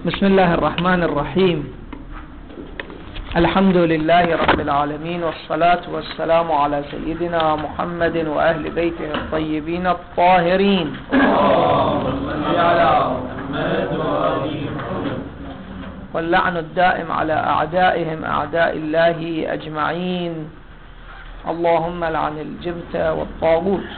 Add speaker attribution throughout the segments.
Speaker 1: بسم الله الرحمن الرحيم. الحمد لله رب العالمين، والصلاة والسلام على سيدنا محمد وأهل بيته الطيبين الطاهرين. واللعن الدائم على أعدائهم أعداء الله أجمعين. اللهم لعن الجبت والطاغوت.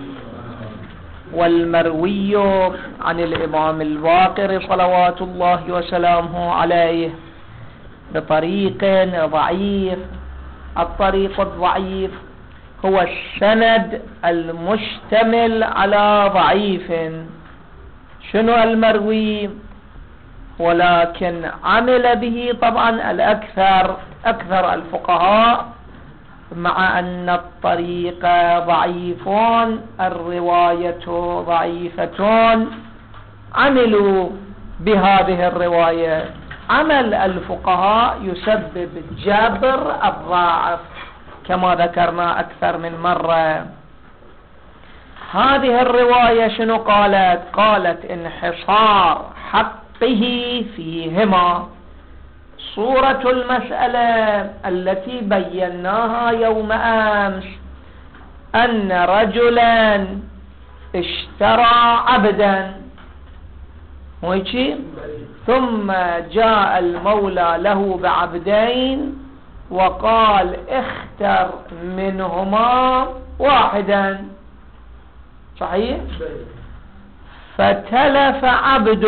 Speaker 1: والمروي عن الإمام الباقر صلوات الله وسلامه عليه بطريق ضعيف. الطريق الضعيف هو السند المشتمل على ضعيف. شنو المروي؟ ولكن عمل به طبعا أكثر الفقهاء، مع أن الطريق ضعيف، الرواية ضعيفة، عملوا بهذه الرواية. عمل الفقهاء يسبب جبر الضعف كما ذكرنا أكثر من مرة. هذه الرواية شنو قالت؟ قالت انحصار حقه فيهما. صورة المسألة التي بيناها يوم أمس أن رجلا اشترى عبدا، ثم جاء المولى له بعبدين وقال اختر منهما واحدا، صحيح؟ فتلف عبد،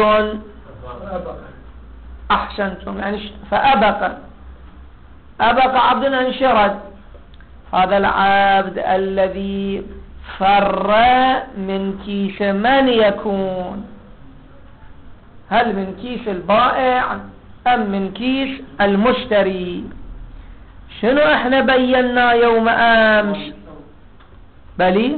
Speaker 1: أحسنتم، يعني فأبق عبد انشرد. هذا العبد الذي فر من كيس من يكون؟ هل من كيس البائع أم من كيس المشتري؟ شنو احنا بينا يوم أمس؟ بلي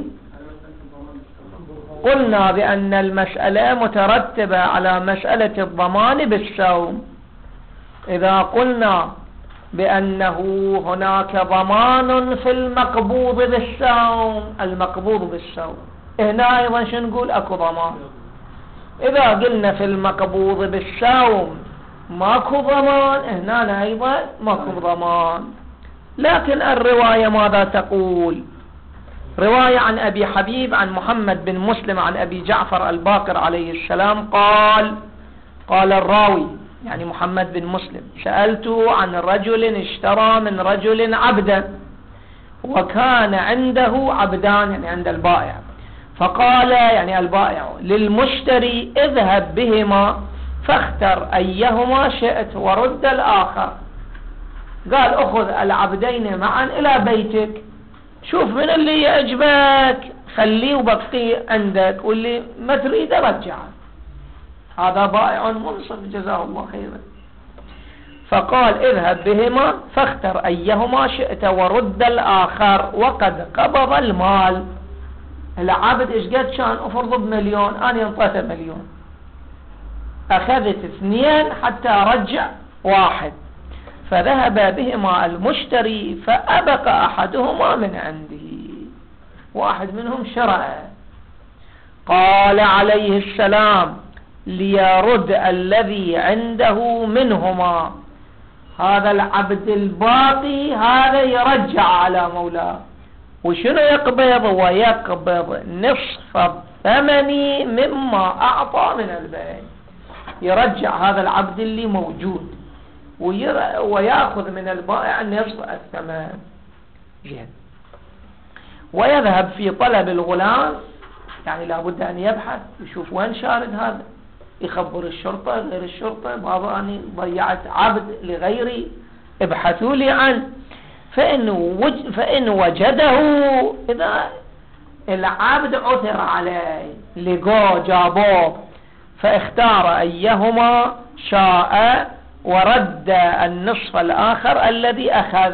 Speaker 1: قلنا بأن المسألة مترتبة على مسألة الضمان بالسوم. إذا قلنا بأنه هناك ضمان في المقبوض بالسوم، المقبوض بالسوم، هنا أيضا شو نقول؟ أكو ضمان. إذا قلنا في المقبوض بالسوم ماكو ضمان، هنا أيضا ماكو ضمان. لكن الرواية ماذا تقول؟ رواية عن أبي حبيب عن محمد بن مسلم عن أبي جعفر الباقر عليه السلام قال الراوي يعني محمد بن مسلم: سألته عن رجل اشترى من رجل عبدا وكان عنده عبدان، يعني عند البائع، فقال يعني البائع للمشتري: اذهب بهما فاختر أيهما شئت ورد الآخر. قال: أخذ العبدين معا إلى بيتك، شوف من اللي يعجبك خليه وبقيه عندك، واللي ما تريد رجعه. هذا بائع منصف جزاه الله خيرا. فقال: اذهب بهما فاختر أيهما شئت ورد الآخر. وقد قبض المال. العبد ايش قد كان؟ افرض بمليون، انا انطيته مليون، اخذت 2 حتى رجع 1. فذهب بهما المشتري فأبق أحدهما من عنده، واحد منهم شرع. قال عليه السلام: ليرد الذي عنده منهما. هذا العبد الباقي هذا يرجع على مولاه. وشنو يقبض؟ ويقبض نصف الثمن مما أعطى من البيع. يرجع هذا العبد اللي موجود ويأخذ من البائع نصف الثمن. جيد. ويذهب في طلب الغلام، يعني لابد أن يبحث يشوف وين شارد هذا، يخبر الشرطة غير الشرطة: بابا أنا ضيعت عبد لغيري، ابحثوا لي عنه. فإن وجده، إذا العبد عثر عليه لقوه جابوه، فاختار أيهما شاء ورد النصف الآخر الذي أخذ.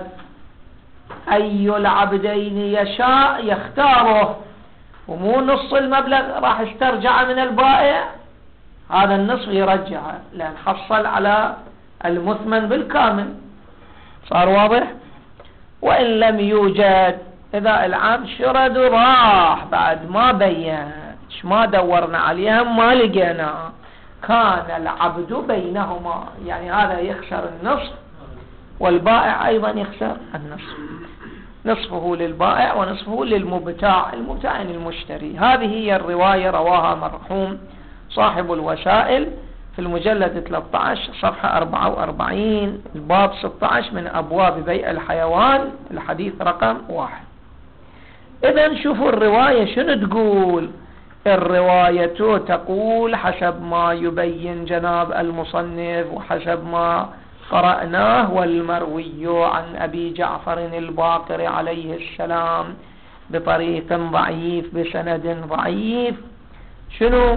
Speaker 1: أي العبدين يشاء يختاره، ومو نص المبلغ راح استرجع من البائع، هذا النصف يرجعه، لأن حصل على المثمن بالكامل. صار واضح؟ وإن لم يوجد، إذا العبد شرد راح بعد ما بين، ما دورنا عليها ما لقينا، كان العبد بينهما، يعني هذا يخسر النصف والبائع أيضا يخسر النصف، نصفه للبائع ونصفه للمبتاع، المبتاع يعني المشتري. هذه هي الرواية رواها مرحوم صاحب الوسائل في المجلد 13 صفحة 44 الباب 16 من أبواب بيع الحيوان الحديث رقم 1. إذن شوفوا الرواية شنو تقول. الرواية تقول حسب ما يبين جناب المصنف وحسب ما قرأناه: والمروي عن أبي جعفر الباقر عليه السلام بطريق ضعيف بسند ضعيف. شنو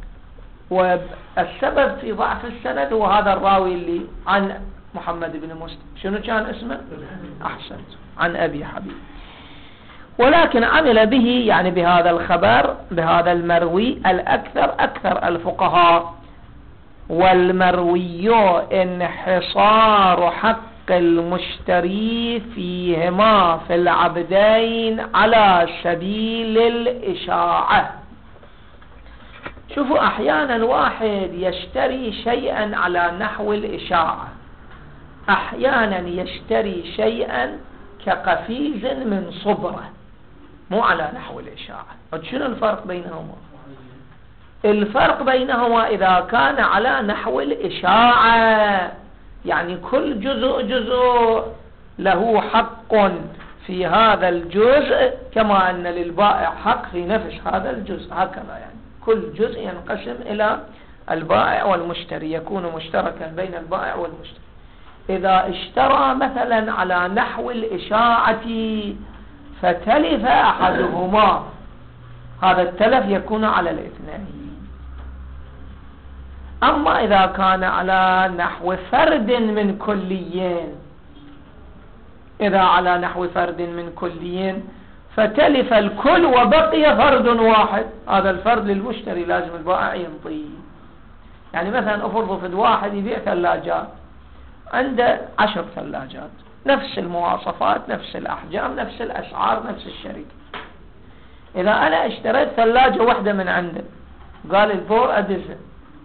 Speaker 1: والسبب في ضعف السند؟ هو هذا الراوي اللي عن محمد بن مسلم، شنو كان اسمه؟ أحسنت، عن أبي حبيب. ولكن عمل به يعني بهذا الخبر بهذا المروي أكثر الفقهاء. والمروي انحصار حق المشتري فيهما في العبدين على سبيل الإشاعة. شوفوا أحيانا واحد يشتري شيئا على نحو الإشاعة، أحيانا يشتري شيئا كقفيز من صبرة مو على نحو الإشاعة. شنو الفرق بينهما؟ الفرق بينهما إذا كان على نحو الإشاعة يعني كل جزء له حق في هذا الجزء كما أن للبائع حق في نفس هذا الجزء، هكذا يعني كل جزء ينقسم إلى البائع والمشتري، يكون مشتركا بين البائع والمشتري. إذا اشترى مثلا على نحو الإشاعة فتلف أحدهما، هذا التلف يكون على الاثنين. أما إذا كان على نحو فرد من كليين، إذا على نحو فرد من كليين فتلف الكل وبقي فرد واحد، هذا الفرد للمشتري لازم البائع ينطيه. يعني مثلا أفرض فد واحد يبيع ثلاجات، عنده 10 ثلاجات نفس المواصفات نفس الأحجام نفس الأسعار نفس الشركة. إذا أنا اشتريت ثلاجة واحدة من عنده قال الفور أدزه،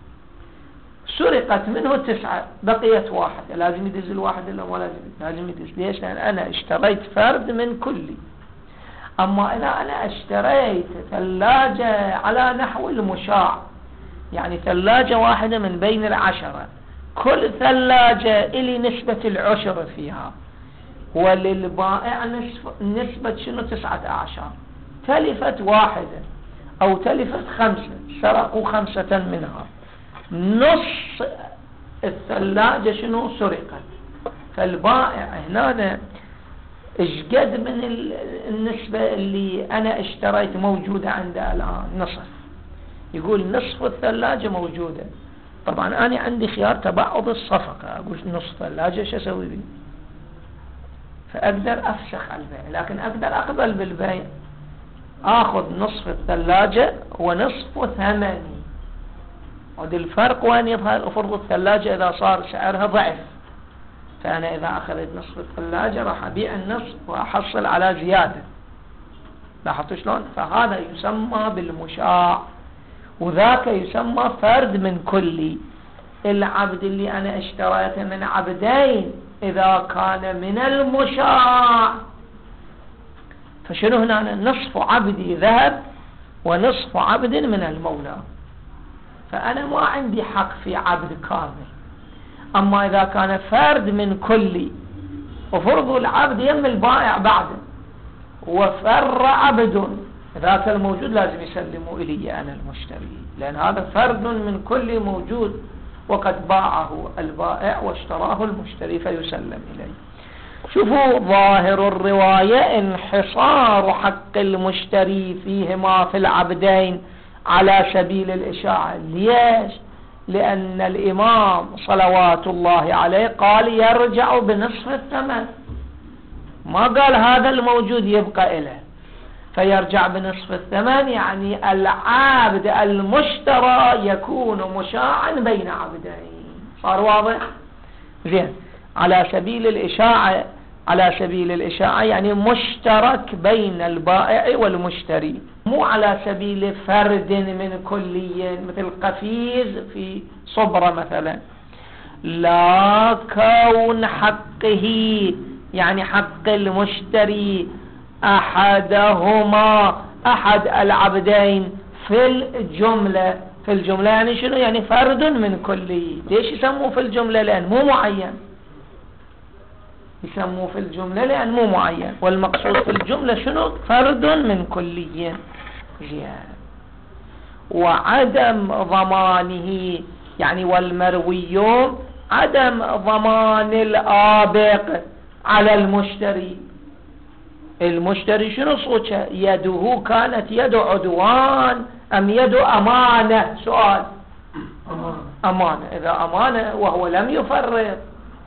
Speaker 1: سرقت منه 9، بقيت واحد، لازم يدز الواحد إلا ما لازم يدز. ليش؟ لأن أنا اشتريت فرد من كلي. أما إذا أنا اشتريت ثلاجة على نحو المشاع، يعني ثلاجة واحدة من بين 10، كل ثلاجة إلي نسبة العشر فيها، وللبائع نسبة شنو 19، تلفت واحدة أو تلفت 5، سرقوا 5 منها، نص الثلاجة شنو سرقت. فالبائع هنا اشقد من النسبة اللي أنا اشتريت موجودة عنده الآن؟ نصف. يقول نصف الثلاجة موجودة، طبعا أنا عندي خيار تبعض الصفقة، أقول نصف ثلاجة شو أسوي بي؟ فأقدر أفسخ البيع، لكن أقدر أقبل بالبيع، أخذ نصف الثلاجة ونصف ثمني. ودي الفرق وين يظهر؟ أفرض الثلاجة إذا صار سعرها ضعف، فأنا إذا أخذت نصف الثلاجة راح أبيع النصف وأحصل على زيادة. لاحظتوا شلون؟ فهذا يسمى بالمشاع، وذاك يسمى فرد من كلي. العبد اللي أنا اشتريته من عبدين إذا كان من المشاع فشنو هنا؟ نصف عبدي ذهب ونصف عبد من المولى، فأنا ما عندي حق في عبد كامل. أما إذا كان فرد من كلي وفرضوا العبد يم البائع بعده وفر عبد، ذاك الموجود لازم يسلموا إلي أنا المشتري، لأن هذا فرد من كل موجود وقد باعه البائع واشتراه المشتري فيسلم إليه. شوفوا ظاهر الرواية انحصار حق المشتري فيهما في العبدين على سبيل الإشاعة. ليش؟ لأن الإمام صلوات الله عليه قال يرجع بنصف الثمن، ما قال هذا الموجود يبقى إله، فيرجع بنصف الثمن، يعني العبد المشترى يكون مشاعا بين عبدين. صار واضح؟ زين. على سبيل الإشاعة، على سبيل الإشاعة يعني مشترك بين البائع والمشتري، مو على سبيل فرد من كلي مثل قفيز في صبرة مثلا، لا كون حقه يعني حق المشتري أحدهما أحد العبدين في الجملة. في الجملة يعني شنو؟ يعني فرد من كلي. ليش يسموه في الجملة؟ لأن مو معين. يسموه في الجملة لأن مو معين، والمقصود في الجملة شنو؟ فرد من كلي. زين. وعدم ضمانه يعني والمروي عدم ضمان الآبق على المشتري. المشتري شنو صوته؟ يده كانت يد عدوان أم يد أمانة؟ سؤال. أمانة. إذا أمانة وهو لم يفرط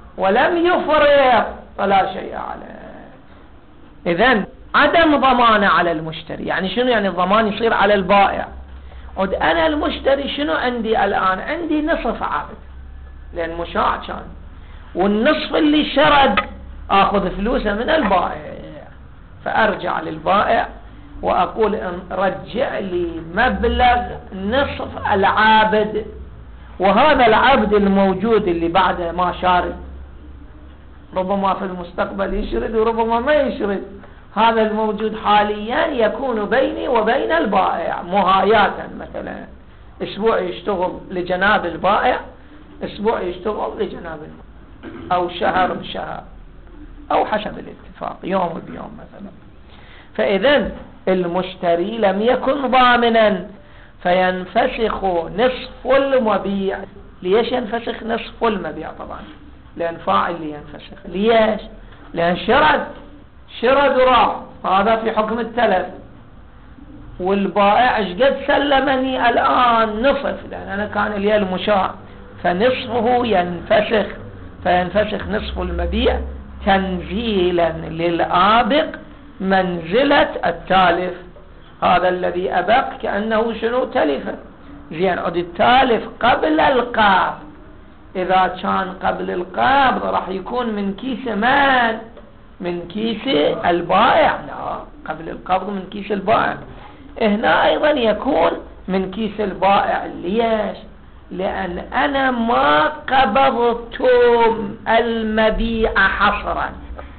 Speaker 1: فلا شيء عليه. إذن عدم ضمان على المشتري يعني شنو؟ يعني الضمان يصير على البائع. عد أنا المشتري شنو عندي الآن؟ عندي نصف عبد لأن مشاع كان، والنصف اللي شرد أخذ فلوسه من البائع، فأرجع للبائع وأقول رجع لي مبلغ نصف العابد، وهذا العبد الموجود اللي بعد ما شارد ربما في المستقبل يشرد وربما ما يشرد، هذا الموجود حاليا يكون بيني وبين البائع مهاية. مثلا اسبوع يشتغل لجناب البائع، اسبوع يشتغل لجناب البائع، او شهر بشهر، او حسب الاتفاق يوم بيوم مثلا. فاذا المشتري لم يكن ضامنا فينفسخ نصف المبيع. ليش ينفسخ نصف المبيع؟ طبعا لأن فاعل اللي ينفسخ. ليش؟ لأن شرد وراح، هذا في حكم التلف، والبائع قد سلمني الآن نصف لأن أنا كان لي المشاع، فنصفه ينفسخ، فينفسخ نصف المبيع تنزيلا للآبق منزلة التالف. هذا الذي أبق كأنه شنو؟ تلف. زين. عد التالف قبل القبض. إذا كان قبل القبض راح يكون من كيس من؟ من كيس البائع. لا، قبل القبض من كيس البائع. هنا أيضا يكون من كيس البائع. ليش؟ لأن أنا ما قبضت المبيع حصرا.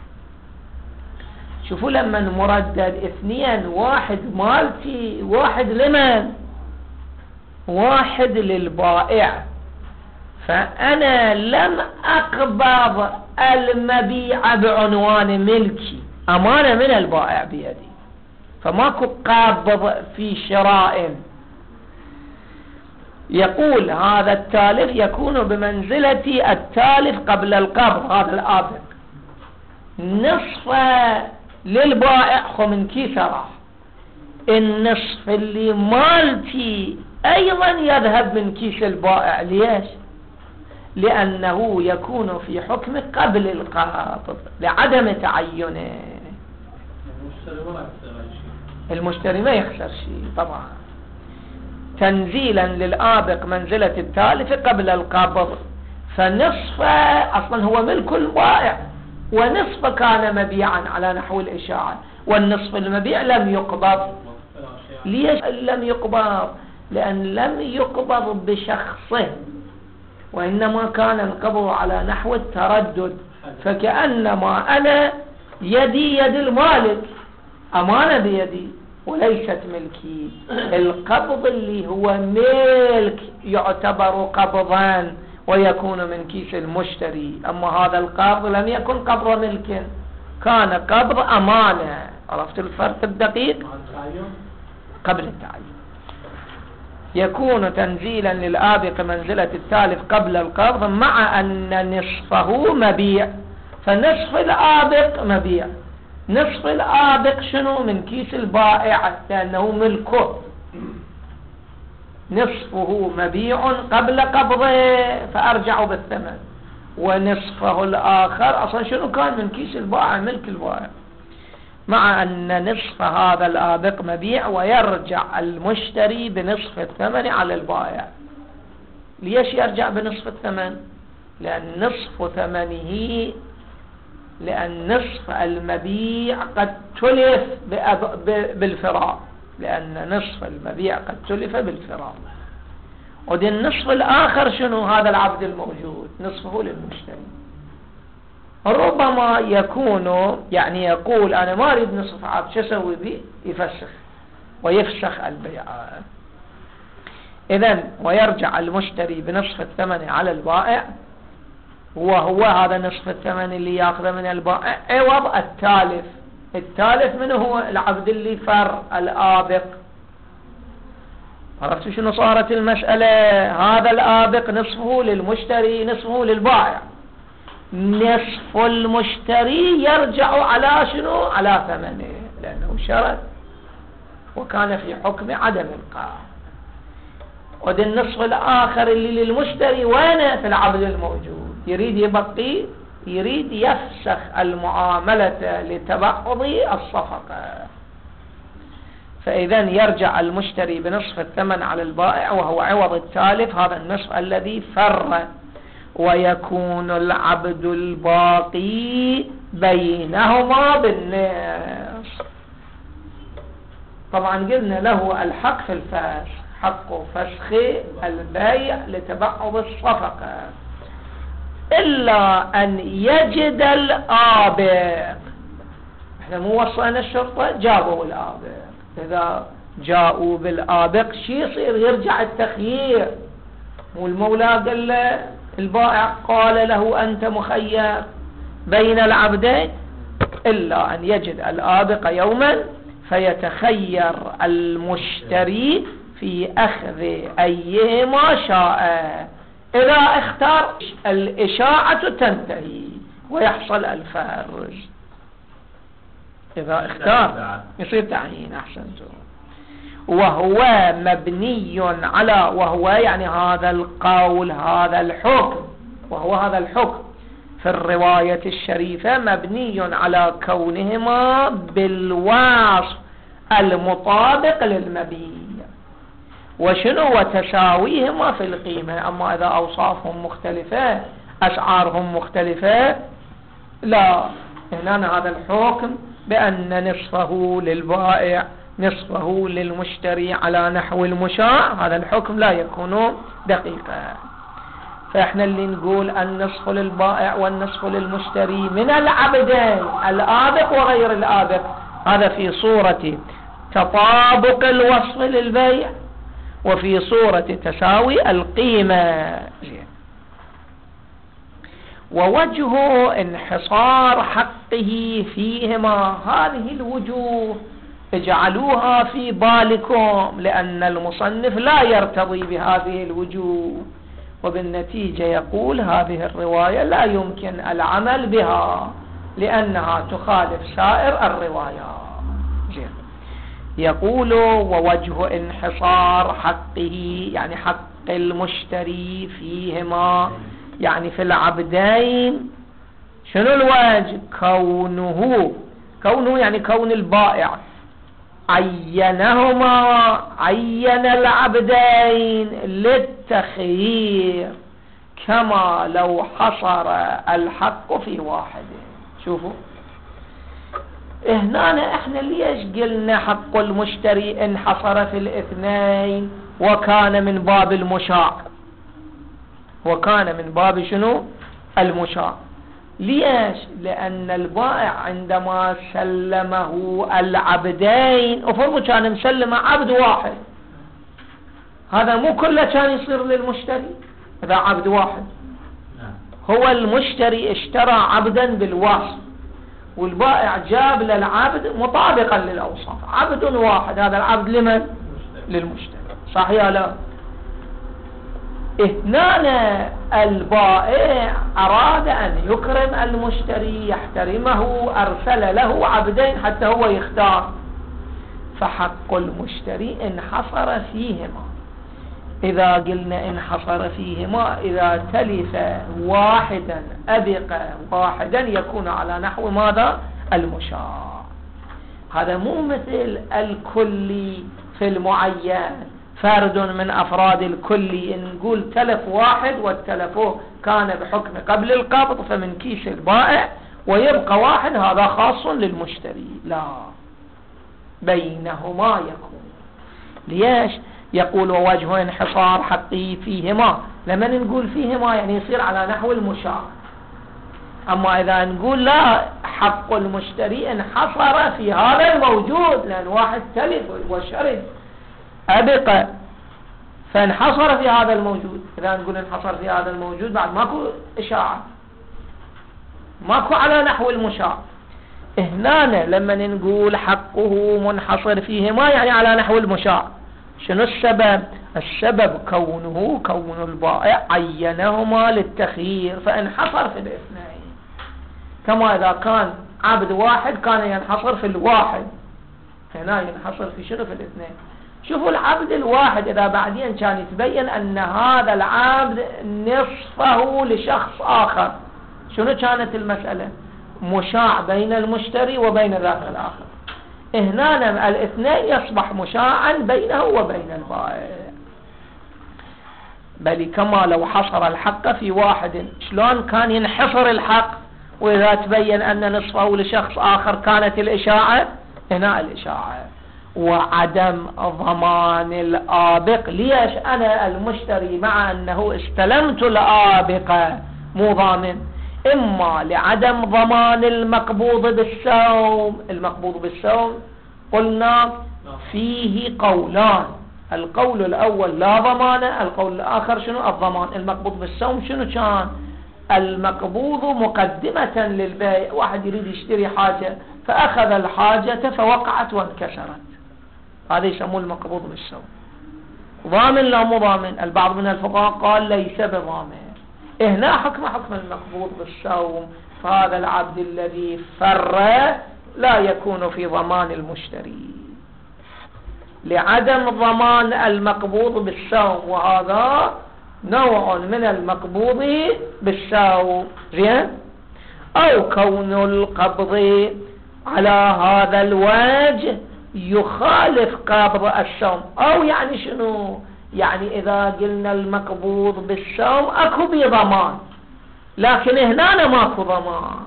Speaker 1: شوفوا لما مردد اثنين، واحد مالتي، واحد لمن؟ واحد للبائع. فأنا لم أقبض المبيع بعنوان ملكي، أمانة من البائع بيدي، فماكو قابض في شراء. يقول هذا التالف يكون بمنزلة التالف قبل القبض. هذا الآبق نصف للبائع خو من كيسة راح، النصف اللي مالتي أيضا يذهب من كيس البائع. ليش؟ لأنه يكون في حكم قبل القبض لعدم تعينه. المشتري ما يخسر شيء طبعا. تنزيلا للآبق منزلة التالف قبل القبض. فنصف أصلا هو ملك البائع، ونصف كان مبيعا على نحو الإشاعة، والنصف المبيع لم يقبض. ليش لم يقبض؟ لأن لم يقبض بشخصه، وإنما كان القبض على نحو التردد. فكأنما أنا يدي يد المالك، أمانة بيدي وليست ملكي. القبض اللي هو ملك يعتبر قبضا ويكون من كيس المشتري، أما هذا القبض لم يكن قبض ملك، كان قبض أمانة. عرفت الفرق الدقيق؟ قبل التعيين. يكون تنزيلا للآبق منزلة التالف قبل القبض مع أن نصفه مبيع. فنصف الآبق مبيع، نصف الآبق شنو؟ من كيس البائع لأنه ملكه، نصفه مبيع قبل قبضه فأرجع بالثمن، ونصفه الآخر أصلا شنو؟ كان من كيس البائع، ملك البائع، مع أن نصف هذا الآبق مبيع ويرجع المشتري بنصف الثمن على البائع. ليش يرجع بنصف الثمن؟ لأن نصف ثمنه، لأن نصف المبيع قد تلف بالفراء لأن نصف المبيع قد تلف بالفراق. ودي النصف الآخر شنو؟ هذا العبد الموجود نصفه للمشتري. ربما يكون يعني يقول أنا ما أريد نصف عبد، شو أسوي به؟ يفسخ ويفسخ البيع. إذن ويرجع المشتري بنصف الثمن على البائع، وهو هذا نصف الثمن اللي يأخذه من البائع عوض التالف. التالف منه هو العبد اللي فر الآبق. عرفت شنو صارت المسألة؟ هذا الآبق نصفه للمشتري نصفه للبائع. نصف المشتري يرجع على شنو؟ على ثمنه، لأنه شرط وكان في حكم عدم القاء. ودي النصف الآخر اللي للمشتري وين؟ في العبد الموجود. يريد يبقي، يريد يفسخ المعاملة لتبعض الصفقة. فإذا يرجع المشتري بنصف الثمن على البائع وهو عوض التالف، هذا النصف الذي فر، ويكون العبد الباقي بينهما بالنصف. طبعا قلنا له الحق في الفسخ، حق فسخ البيع لتبعض الصفقة، إلا أن يجد الآبق. احنا مو وصلنا الشرطة، جابوا الآبق. إذا جاءوا بالآبق شي يصير؟ يرجع التخيير. والمولى قال له البائع قال له أنت مخير بين العبدين، إلا أن يجد الآبق يوما فيتخير المشتري في أخذ أيهما شاء. إذا اختار الإشاعة تنتهي ويحصل الفرج. إذا اختار يصير تعيين. أحسنتم. وهو مبني على، وهو يعني هذا القول، هذا الحكم، وهو هذا الحكم في الرواية الشريفة مبني على كونهما بالوصف المطابق للمبيع. وشنو؟ وتساويهما في القيمة. أما إذا أوصافهم مختلفة، أسعارهم مختلفة، لا. هنا هذا الحكم بأن نصفه للبائع نصفه للمشتري على نحو المشاع، هذا الحكم لا يكون دقيقا. فإحنا اللي نقول النصف للبائع والنصف للمشتري من العبدين الآبق وغير الآبق، هذا في صورة تطابق الوصف للبيع وفي صورة تساوي القيمة. ووجه انحصار حقه فيهما، هذه الوجوه اجعلوها في بالكم، لأن المصنف لا يرتضي بهذه الوجوه، وبالنتيجة يقول هذه الرواية لا يمكن العمل بها لأنها تخالف سائر الروايات. يقول ووجه انحصار حقه يعني حق المشتري فيهما يعني في العبدين. شنو الوجه؟ كونه يعني كون البائع عينهما، عين العبدين للتخيير كما لو حصر الحق في واحد. شوفوا هنا احنا ليش قلنا حق المشتري انحصر في الاثنين وكان من باب المشاع، وكان من باب شنو؟ المشاع. ليش؟ لأن البائع عندما سلمه العبدين، افرضوا كان مسلمه عبد واحد، هذا مو كله كان يصير للمشتري. هذا عبد واحد، هو المشتري اشترى عبدا بالوصف، والبائع جاب للعبد مطابقا للأوصاف، عبد واحد. هذا العبد لمن؟ للمشتري. صحيح لا؟ هنا البائع أراد أن يكرم المشتري، يحترمه، أرسل له عبدين حتى هو يختار، فحق المشتري انحصر فيهما. إذا قلنا انحصر فيهما، إذا تلف واحدا أبق واحدا يكون على نحو ماذا؟ المشاع. هذا مو مثل الكلي في المعين، فرد من أفراد الكلي. إن نقول تلف واحد والتلف كان بحكم قبل القبض فمن كيس البائع ويبقى واحد، هذا خاص للمشتري. لا، بينهما يكون. ليش؟ يقول ووجه انحصار حقه فيهما. لما نقول فيهما يعني يصير على نحو المشاع. أما إذا نقول لا، حق المشتري انحصر في هذا الموجود، لأن واحد تلف وشرد أبقى فانحصر في هذا الموجود. إذا نقول انحصر في هذا الموجود بعد ماكو إشاعة، ماكو على نحو المشاع. هنا لما نقول حقه منحصر فيهما يعني على نحو المشاع. شنو السبب؟ السبب كون البائع عينهما للتخيير فانحصر في الاثنين، كما إذا كان عبد واحد كان ينحصر في الواحد، هنا ينحصر في شنو؟ في الاثنين. شوفوا العبد الواحد إذا بعدين كان يتبين أن هذا العبد نصفه لشخص آخر، شنو كانت المسألة؟ مشاع بين المشتري وبين ذاك الآخر. هنا الاثنين يصبح مشاعا بينه وبين البائع. بل كما لو حصر الحق في واحد، شلون كان ينحصر الحق وإذا تبين أن نصفه لشخص آخر كانت الإشاعة؟ هنا الإشاعة. وعدم ضمان الآبق. ليش أنا المشتري مع أنه استلمت الآبقة مو ضامن؟ إما لعدم ضمان المقبوض بالسوم. المقبوض بالسوم قلنا فيه قولان، القول الأول لا ضمان، القول الآخر شنو؟ الضمان. المقبوض بالسوم شنو كان؟ المقبوض مقدمة للبيع، واحد يريد يشتري حاجة فأخذ الحاجة فوقعت وانكسرت، هذا يسموه المقبوض بالسوم. ضامن لا مو ضامن؟ البعض من الفقهاء قال ليس بضامن. هنا حكم المقبوض بالسوم، فهذا العبد الذي فر لا يكون في ضمان المشتري لعدم ضمان المقبوض بالسوم، وهذا نوع من المقبوض بالسوم. زين؟ أو كون القبض على هذا الوجه يخالف قبض السوم. أو يعني شنو؟ يعني إذا قلنا المقبوض بالسوم أكو بضمان، لكن هنا ماكو ضمان.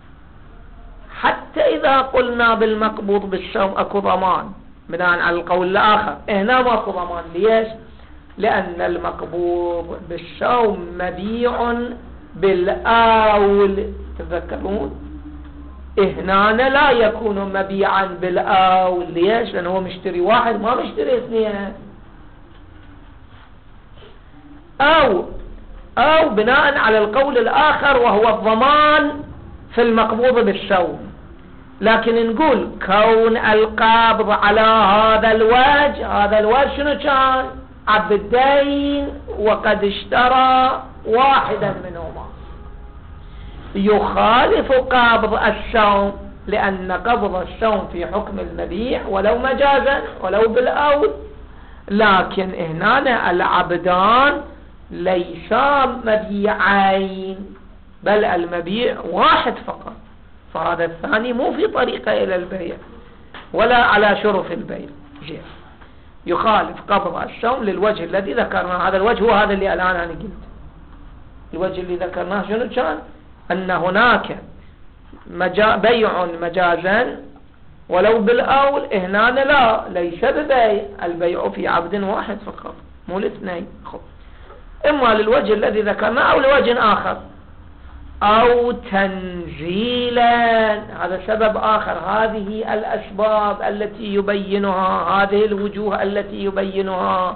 Speaker 1: حتى إذا قلنا بالمقبوض بالسوم أكو ضمان بناء على القول الآخر، هنا ماكو ضمان. ليش؟ لأن المقبوض بالسوم مبيع بالآول. تذكرون هنا لا يكون مبيعا بالآول. ليش؟ لأنه هو مشتري واحد ما مشتري اثنين. أو بناء على القول الآخر وهو الضمان في المقبوض بالسوم، لكن نقول كون القابض على هذا الوجه، هذا الوجه شنو كان؟ عبدين وقد اشترى واحدا منهما، يخالف قابض السوم، لأن قبض السوم في حكم المبيع ولو مجازا ولو بالأول. لكن هنا العبدان ليسا مبيعين، بل المبيع واحد فقط، فهذا الثاني مو في طريقة إلى البيع ولا على شرف البيع. زين، يخالف قبض السوم للوجه الذي ذكرناه. هذا الوجه هو هذا اللي الآن أنا قلت. الوجه اللي ذكرناه شنو كان؟ أن هناك بيع مجازا ولو بالأول. هنا لا، ليس ببيع، البيع في عبد واحد فقط مو الاثنين. إما للوجه الذي ذكرناه أو لوجه آخر. أو تنزيلا، هذا سبب آخر. هذه الأسباب التي يبينها، هذه الوجوه التي يبينها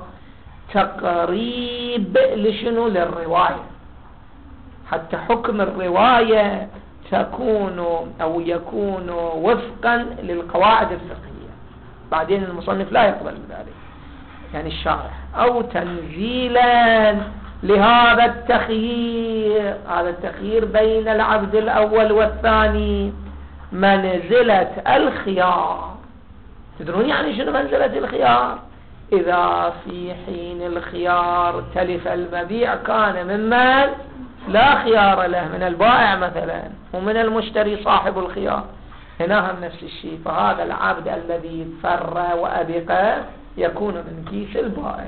Speaker 1: تقريب لشنو؟ للرواية، حتى حكم الرواية تكون أو يكون وفقا للقواعد الفقهية. بعدين المصنف لا يقبل بذلك، يعني الشارح. أو تنزيلا لهذا التخيير، هذا التخيير بين العبد الأول والثاني منزلة الخيار. تدرون يعني شنو منزلة الخيار؟ إذا في حين الخيار تلف المبيع كان ممن لا خيار له، من البائع مثلا، ومن المشتري صاحب الخيار. هنا هم نفس الشيء، فهذا العبد الذي فر وأبقى يكون من كيس البائع.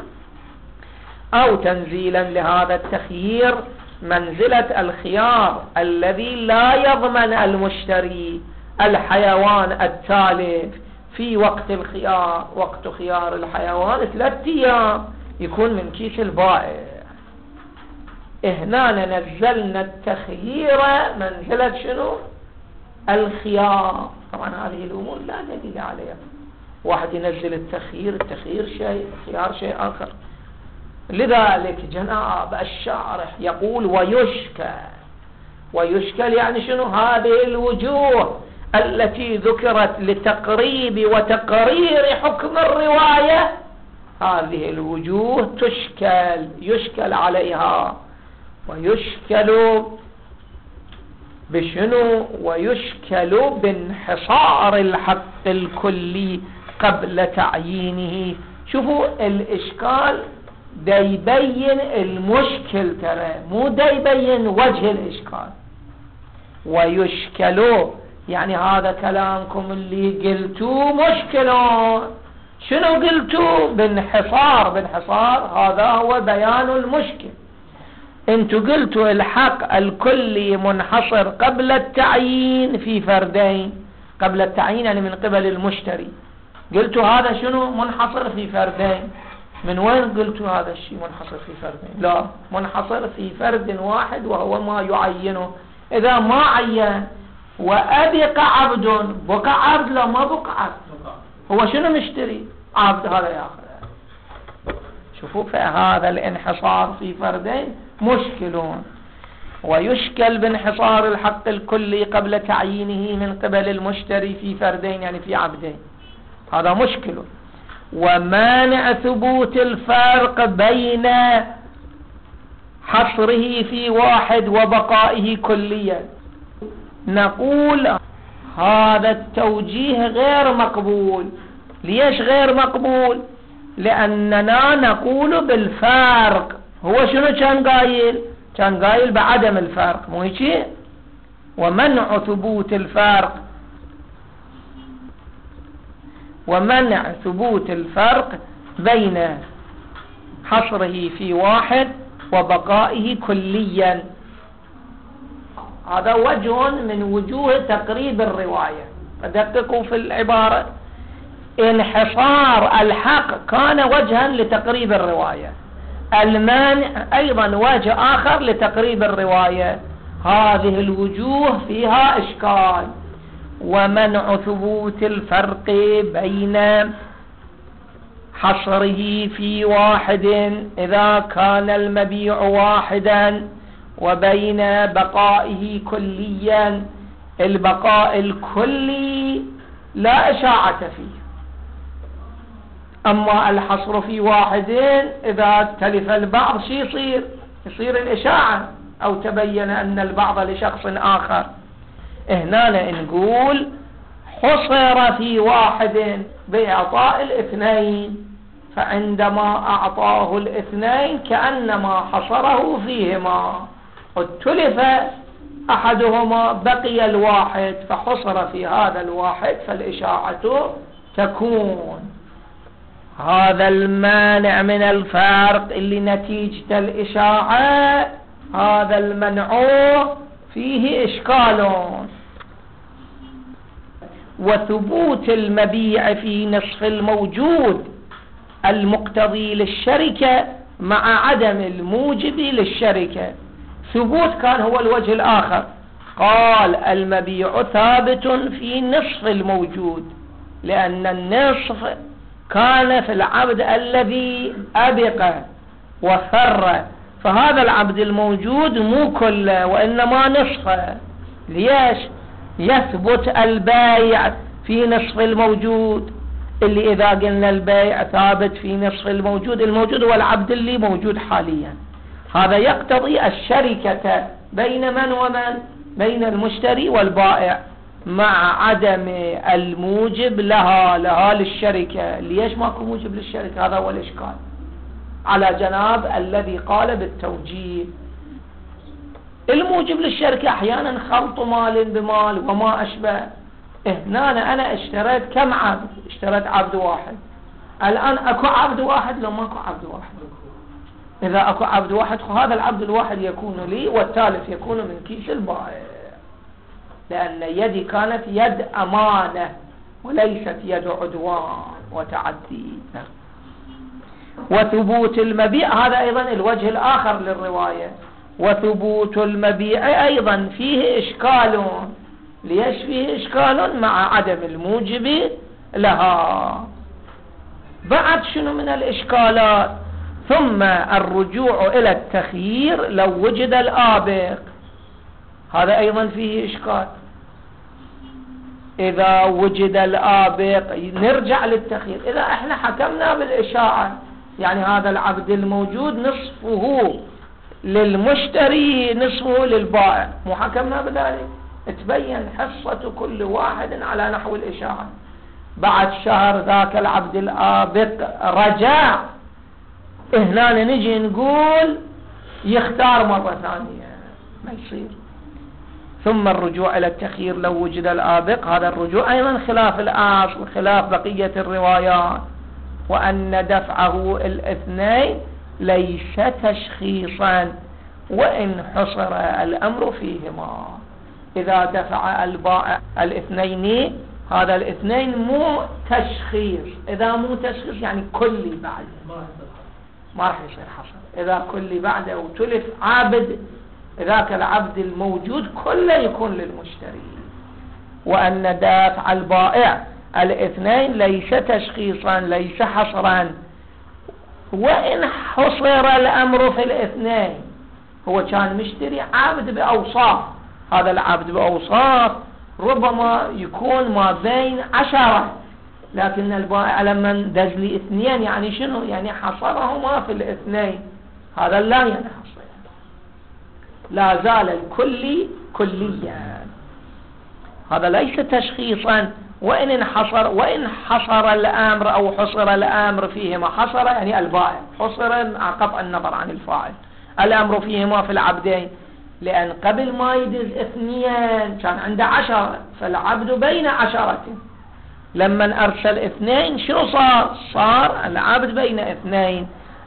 Speaker 1: أو تنزيلا لهذا التخيير منزلة الخيار الذي لا يضمن المشتري الحيوان التالف، في وقت الخيار، وقت خيار الحيوان 3 أيام، يكون من كيس البائع. هنا نزلنا التخيير منزلة شنو؟ الخيار. طبعا هذه الأمور لا دليل عليها، واحد ينزل التخيير شيء، الخيار شيء آخر. لذلك جناب الشارح يقول ويشكل يعني شنو؟ هذه الوجوه التي ذكرت لتقريب وتقرير حكم الرواية، هذه الوجوه يشكل عليها. ويشكل بشنو؟ ويشكل بانحصار الحق الكلي قبل تعيينه. شوفوا الإشكال دا يبين المشكل، ترى مو دا يبين وجه الإشكال. ويشكل يعني هذا كلامكم اللي قلتوه مشكلون. شنو قلتوا؟ بانحصار هذا هو بيان المشكل. انتوا قلتوا الحق الكلي منحصر قبل التعيين في فردين، قبل التعيين يعني من قبل المشتري. قلتوا هذا شنو؟ منحصر في فردين. من وين قلتوا هذا الشيء منحصر في فردين؟ لا، منحصر في فرد واحد وهو ما يعينه. إذا ما عين وأبقى عبد، بقى عبد لا ما بقى عبد، هو شنو مشتري؟ عبد، هذا ياخذ. شوفوا فهذا الانحصار في فردين مشكلون. ويشكل بانحصار الحق الكلي قبل تعيينه من قبل المشتري في فردين يعني في عبدين، هذا مشكل. ومانع ثبوت الفرق بين حصره في واحد وبقائه كليا. نقول هذا التوجيه غير مقبول. ليش غير مقبول؟ لأننا نقول بالفرق. هو شنو كان قايل؟ كان قايل بعدم الفرق، مو هيك؟ ومنع ثبوت الفرق، ومنع ثبوت الفرق بين حصره في واحد وبقائه كليا. هذا وجه من وجوه تقريب الرواية. فدققوا في العبارة، انحصار الحق كان وجها لتقريب الرواية، المانع أيضا وجه آخر لتقريب الرواية. هذه الوجوه فيها إشكال. ومنع ثبوت الفرق بين حصره في واحد إذا كان المبيع واحدا وبين بقائه كليا. البقاء الكلي لا إشاعة فيه، أما الحصر في واحد إذا تلف البعض شي يصير الإشاعة أو تبين أن البعض لشخص آخر. هنا نقول حصر في واحد بإعطاء الاثنين، فعندما أعطاه الاثنين كأنما حصره فيهما، اتلف أحدهما بقي الواحد فحصر في هذا الواحد، فالإشاعة تكون. هذا المانع من الفرق اللي نتيجة الإشاعة، هذا المنع فيه إشكال. وثبوت المبيع في نصف الموجود المقتضي للشركة مع عدم الموجب للشركة. ثبوت كان هو الوجه الآخر. قال المبيع ثابت في نصف الموجود، لأن النصف كان في العبد الذي أبقى وفر، فهذا العبد الموجود مو كله وإنما نصفه. ليش؟ يثبت البيع في نصف الموجود، اللي إذا قلنا البيع ثابت في نصف الموجود، الموجود هو العبد اللي موجود حاليا. هذا يقتضي الشركة بين من ومن؟ بين المشتري والبائع، مع عدم الموجب لها للشركة. ليش ماكو موجب للشركة؟ هذا هو الإشكال على جناب الذي قال بالتوجيه. الموجب للشركة أحيانا خلط مال بمال وما أشبه. هنا أنا اشتريت كم عبد؟ اشتريت عبد واحد. الآن أكو عبد واحد لو ماكو عبد واحد؟ إذا أكو عبد واحد هذا العبد الواحد يكون لي والثالث يكون من كيس البائع، لأن يدي كانت يد أمانة، وليست يد عدوان وتعدي. وثبوت المبيع هذا أيضا الوجه الآخر للرواية. وثبوت المبيع أيضا فيه إشكال. ليش فيه إشكال؟ مع عدم الموجب لها. بعد شنو من الإشكالات؟ ثم الرجوع إلى التخيير لو وجد الآبق، هذا أيضا فيه إشكال. إذا وجد الآبق نرجع للتخيير. إذا احنا حكمنا بالإشاعة يعني هذا العبد الموجود نصفه للمشتري نصفه للبائع، مو حكمنا بذلك؟ تبين حصة كل واحد على نحو الإشاعة. بعد شهر ذاك العبد الآبق رجع، هنا نجي نقول يختار مرة ثانية، ما يصير. ثم الرجوع إلى التخيير لو وجد الآبق، هذا الرجوع أيضا خلاف الأصل، خلاف بقية الروايات. وأن دفعه الاثنين ليس تشخيصا وإن حصر الأمر فيهما. إذا دفع البائع الاثنين، هذا الاثنين مو تشخيص. إذا مو تشخيص يعني كلي بعد ما راح يصير حصر. إذا كلي بعد أو تلف عابد، ذاك العبد الموجود كله يكون للمشتري. وأن دافع البائع الاثنين ليس تشخيصا ليس حصرا وإن حصر الأمر في الاثنين. هو كان مشتري عبد بأوصاف، هذا العبد بأوصاف ربما يكون ما بين 10، لكن البائع لما دز لي 2 يعني شنو؟ يعني حصرهما في الاثنين. هذا لا ينحصر، لا زال الكلي كليا. هذا ليس تشخيصا وإن انحصر، وإن حصر الأمر أو حصر الأمر فيهما. حصر يعني البائع، حصر مع قطع النظر عن الفاعل. الأمر فيهما في العبدين، لأن قبل ما يدز 2 كان عنده 10، فالعبد بين 10. لما أرسل 2 شنو صار؟ صار العبد بين 2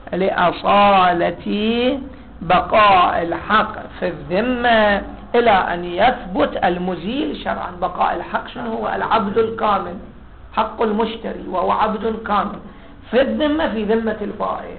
Speaker 1: لأصالة بقاء الحق في الذمة إلى أن يثبت المزيل شرعا. بقاء الحق شنو هو؟ العبد الكامل، حق المشتري وهو عبد كامل في الذمة، في ذمة البائع.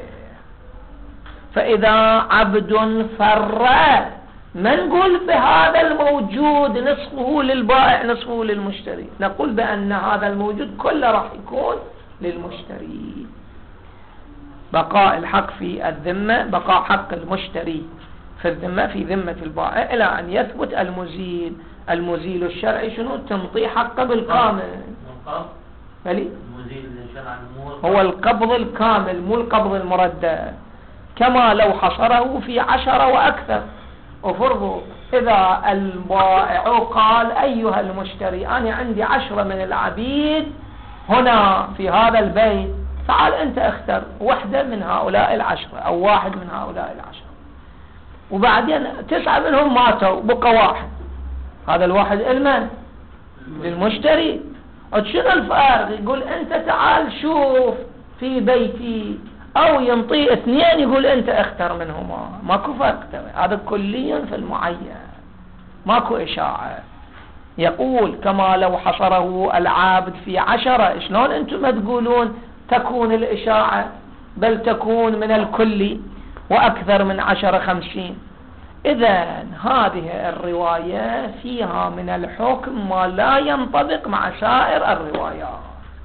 Speaker 1: فإذا عبد فر ما نقول بهذا الموجود نصفه للبائع نصفه للمشتري، نقول بأن هذا الموجود كله راح يكون للمشتري. بقاء الحق في الذمة، بقاء حق المشتري في الذمة في ذمة البائع إلى أن يثبت المزيل. المزيل الشرعي شنو؟ تمطي حقه بالكامل. المزيل شرعا هو القبض الكامل مو القبض المردد، كما لو حصره في 10 وأكثر. وفرضوا إذا البائع قال أيها المشتري أنا عندي 10 من العبيد هنا في هذا البيت، تعال أنت اختر واحدة من هؤلاء 10 أو واحد من هؤلاء 10، وبعدين 9 منهم ماتوا بقى واحد، هذا الواحد المن للمشتري. شنو الفرق؟ يقول أنت تعال شوف في بيتي، أو ينطي 2 يقول أنت اختر منهما. ماكو فرق، هذا كليا في المعين، ماكو إشاعة. يقول كما لو حصره العابد في 10، شلون أنتم ما تقولون تكون الإشاعة؟ بل تكون من الكل وأكثر من 10 50. إذن هذه الرواية فيها من الحكم ما لا ينطبق مع سائر الروايات.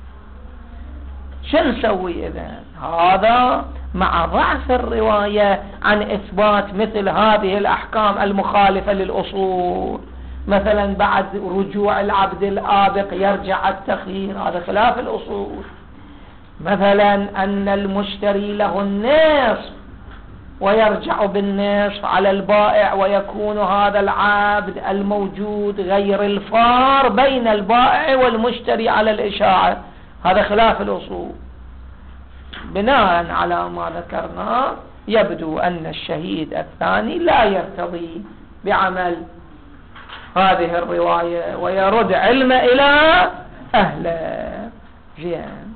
Speaker 1: شو نسوي إذن؟ هذا مع ضعف الرواية عن إثبات مثل هذه الأحكام المخالفة للأصول. مثلا بعد رجوع العبد الآبق يرجع التخيير، هذا خلاف الأصول. مثلا أن المشتري له النصف ويرجع بالنصف على البائع، ويكون هذا العبد الموجود غير الفار بين البائع والمشتري على الإشاعة، هذا خلاف الأصول. بناء على ما ذكرنا يبدو أن الشهيد الثاني لا يرتضي بعمل هذه الرواية ويرد علم إلى أهله. زين،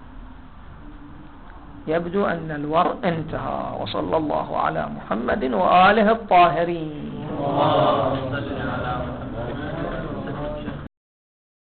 Speaker 1: يبدو أن الوقت انتهى. وصلى الله على محمد وآله الطاهرين.